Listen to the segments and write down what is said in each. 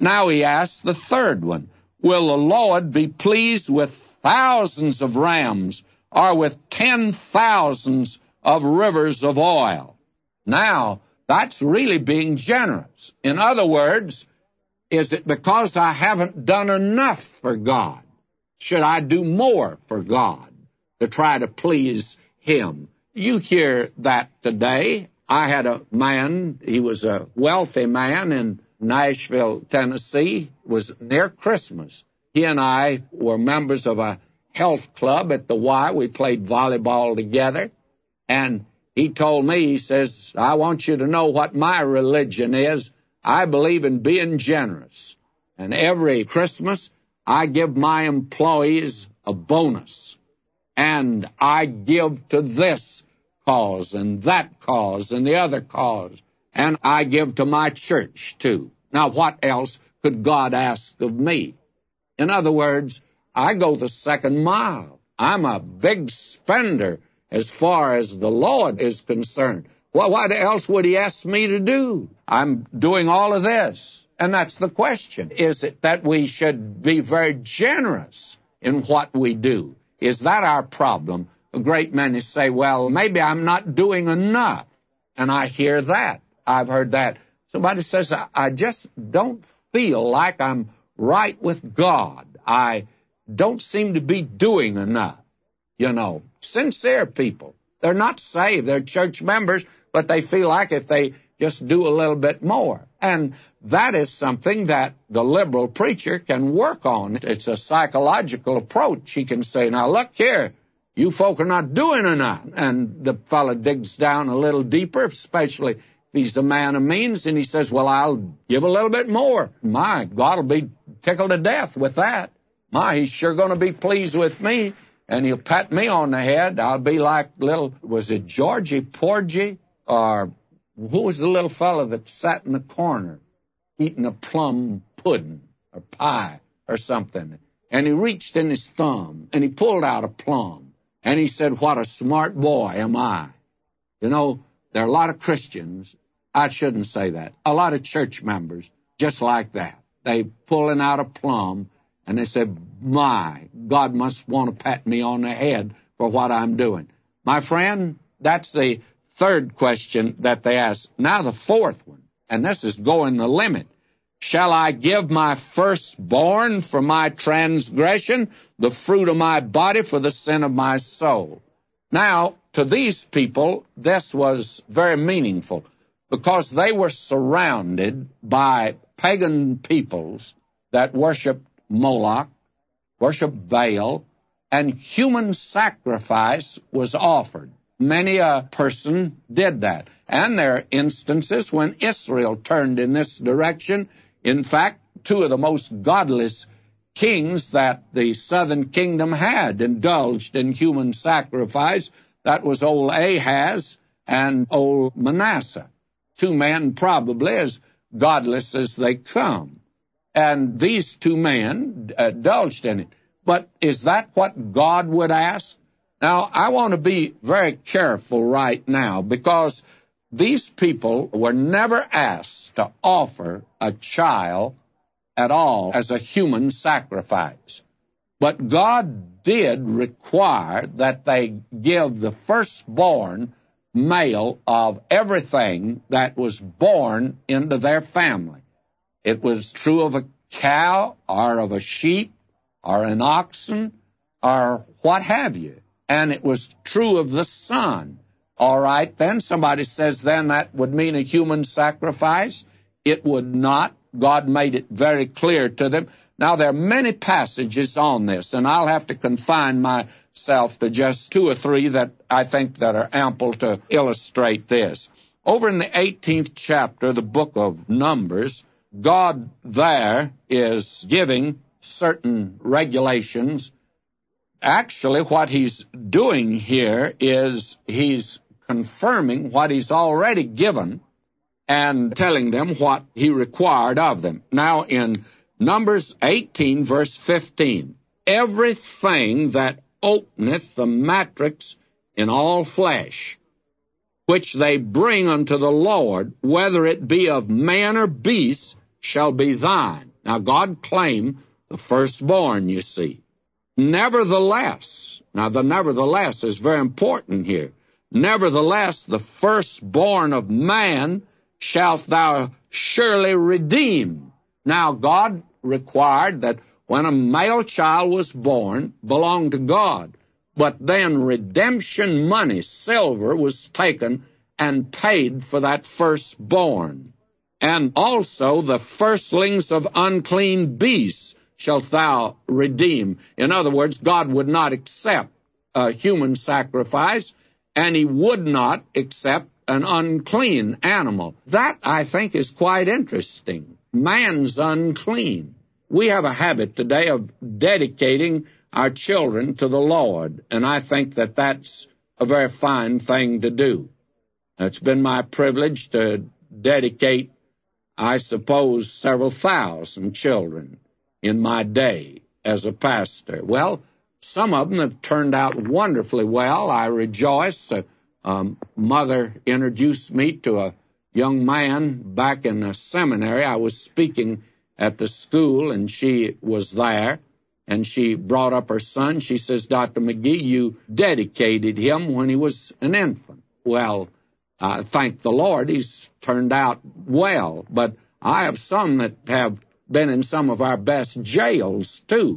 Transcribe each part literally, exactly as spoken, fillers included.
Now he asks the third one, will the Lord be pleased with thousands of rams or with ten thousands of rivers of oil? Now, that's really being generous. In other words, is it because I haven't done enough for God? Should I do more for God to try to please Him? You hear that today. I had a man, he was a wealthy man in Nashville, Tennessee. It was near Christmas. He and I were members of a health club at the Y. We played volleyball together. And he told me, he says, I want you to know what my religion is. I believe in being generous. And every Christmas, I give my employees a bonus. And I give to this cause and that cause and the other cause. And I give to my church, too. Now, what else could God ask of me? In other words, I go the second mile. I'm a big spender as far as the Lord is concerned. Well, what else would He ask me to do? I'm doing all of this. And that's the question. Is it that we should be very generous in what we do? Is that our problem? A great many say, well, maybe I'm not doing enough. And I hear that. I've heard that. Somebody says, I, I just don't feel like I'm right with God. I don't seem to be doing enough. You know, sincere people. They're not saved. They're church members, but they feel like if they just do a little bit more. And that is something that the liberal preacher can work on. It's a psychological approach. He can say, now look here, you folk are not doing enough. And the fellow digs down a little deeper, especially if he's a man of means, and he says, well, I'll give a little bit more. My, God will be tickled to death with that. My, He's sure going to be pleased with me, and He'll pat me on the head. I'll be like little, was it Georgie Porgy? Or who was the little fellow that sat in the corner eating a plum pudding or pie or something? And he reached in his thumb, and he pulled out a plum. And he said, what a smart boy am I. You know, there are a lot of Christians, I shouldn't say that, a lot of church members just like that. They pulling out a plum, and they said, my, God must want to pat me on the head for what I'm doing. My friend, that's the third question that they ask. Now the fourth one, and this is going the limit. Shall I give my firstborn for my transgression, the fruit of my body for the sin of my soul? Now, to these people, this was very meaningful because they were surrounded by pagan peoples that worshiped Moloch, worshiped Baal, and human sacrifice was offered. Many a person did that. And there are instances when Israel turned in this direction. In fact, two of the most godless kings that the southern kingdom had indulged in human sacrifice. That was old Ahaz and old Manasseh. Two men probably as godless as they come. And these two men indulged in it. But is that what God would ask? Now, I want to be very careful right now because these people were never asked to offer a child at all as a human sacrifice. But God did require that they give the firstborn male of everything that was born into their family. It was true of a cow or of a sheep or an oxen or what have you. And it was true of the son. All right, then somebody says then that would mean a human sacrifice. It would not. God made it very clear to them. Now, there are many passages on this, and I'll have to confine myself to just two or three that I think that are ample to illustrate this. Over in the eighteenth chapter of the book of Numbers, God there is giving certain regulations. Actually, what He's doing here is He's confirming what He's already given and telling them what He required of them. Now, in Numbers eighteen, verse fifteen, everything that openeth the matrix in all flesh, which they bring unto the Lord, whether it be of man or beast, shall be thine. Now, God claimed the firstborn, you see. Nevertheless, now the nevertheless is very important here. Nevertheless, the firstborn of man shalt thou surely redeem. Now, God required that when a male child was born, belonged to God. But then redemption money, silver, was taken and paid for that firstborn. And also the firstlings of unclean beasts shalt thou redeem. In other words, God would not accept a human sacrifice, and he would not accept an unclean animal. That, I think, is quite interesting. Man's unclean. We have a habit today of dedicating our children to the Lord, and I think that that's a very fine thing to do. It's been my privilege to dedicate, I suppose, several thousand children in my day as a pastor. Well, some of them have turned out wonderfully well. I rejoice. A um, mother introduced me to a young man back in the seminary. I was speaking at the school, and she was there, and she brought up her son. She says, Doctor McGee, you dedicated him when he was an infant. Well, uh, thank the Lord, he's turned out well. But I have some that have been in some of our best jails, too.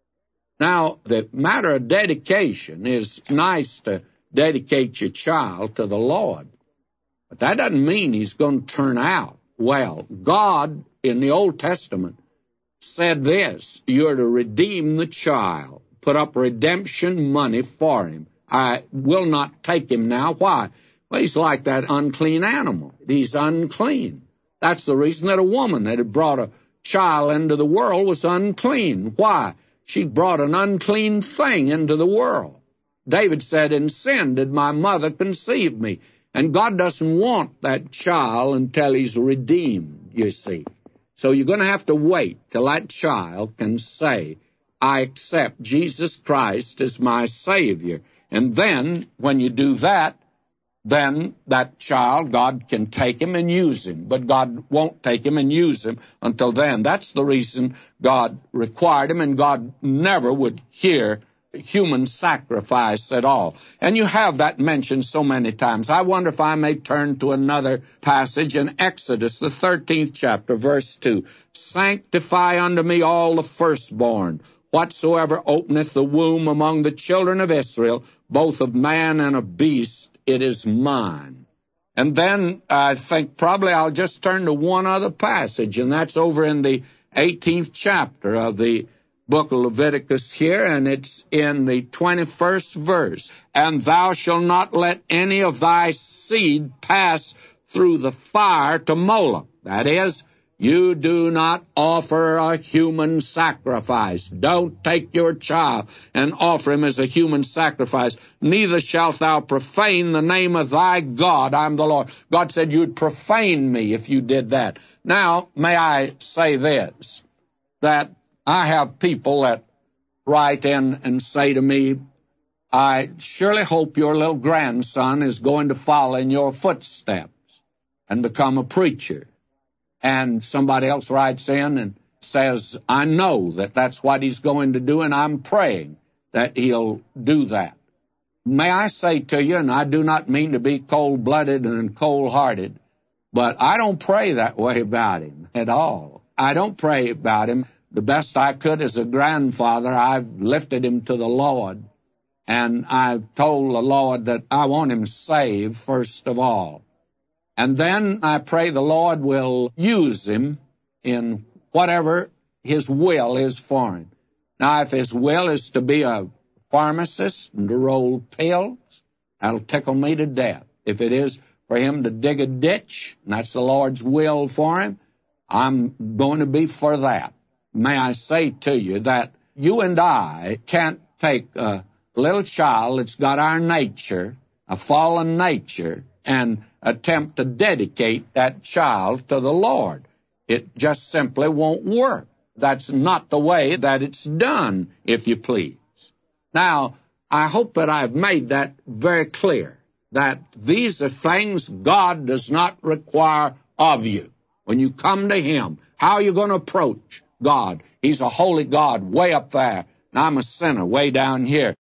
Now, the matter of dedication is nice to dedicate your child to the Lord, but that doesn't mean he's going to turn out well. God, in the Old Testament, said this: you're to redeem the child, put up redemption money for him. I will not take him now. Why? Well, he's like that unclean animal. He's unclean. That's the reason that a woman that had brought a child into the world was unclean. Why? She brought an unclean thing into the world. David said, in sin did my mother conceive me. And God doesn't want that child until he's redeemed, you see. So you're going to have to wait till that child can say, I accept Jesus Christ as my Savior. And then, when you do that, then that child, God can take him and use him. But God won't take him and use him until then. That's the reason God required him, and God never would hear human sacrifice at all. And you have that mentioned so many times. I wonder if I may turn to another passage in Exodus, the thirteenth chapter, verse two. Sanctify unto me all the firstborn, whatsoever openeth the womb among the children of Israel, both of man and of beast, it is mine. And then I think probably I'll just turn to one other passage, and that's over in the eighteenth chapter of the book of Leviticus here, and it's in the twenty-first verse. And thou shalt not let any of thy seed pass through the fire to Moloch. That is, you do not offer a human sacrifice. Don't take your child and offer him as a human sacrifice. Neither shalt thou profane the name of thy God. I'm the Lord. God said you'd profane me if you did that. Now, may I say this, that I have people that write in and say to me, I surely hope your little grandson is going to follow in your footsteps and become a preacher. And somebody else writes in and says, I know that that's what he's going to do, and I'm praying that he'll do that. May I say to you, and I do not mean to be cold-blooded and cold-hearted, but I don't pray that way about him at all. I don't pray about him. The best I could as a grandfather, I've lifted him to the Lord, and I've told the Lord that I want him saved first of all. And then I pray the Lord will use him in whatever his will is for him. Now, if his will is to be a pharmacist and to roll pills, that'll tickle me to death. If it is for him to dig a ditch, and that's the Lord's will for him, I'm going to be for that. May I say to you that you and I can't take a little child that's got our nature, a fallen nature, and attempt to dedicate that child to the Lord. It just simply won't work. That's not the way that it's done, if you please. Now, I hope that I've made that very clear, that these are things God does not require of you. When you come to Him, how are you going to approach God. He's a holy God way up there, and I'm a sinner way down here.